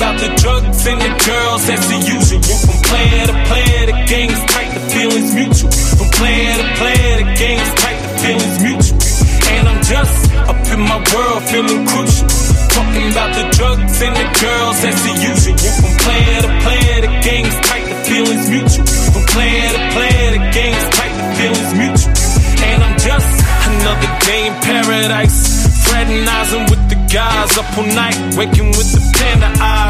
about the drugs and the girls, that's the usual. From player to player, the game's tight, the feeling's mutual. From player to player, the game's tight, the feeling's mutual. And I'm just up in my world, feeling crucial. Talking about the drugs and the girls, that's the usual. From player to player, the game's tight, the feeling's mutual. From player to player, the game's tight, the feeling's mutual. And I'm just another day in paradise, fraternizing with the guys up all night, waking with the panda eyes.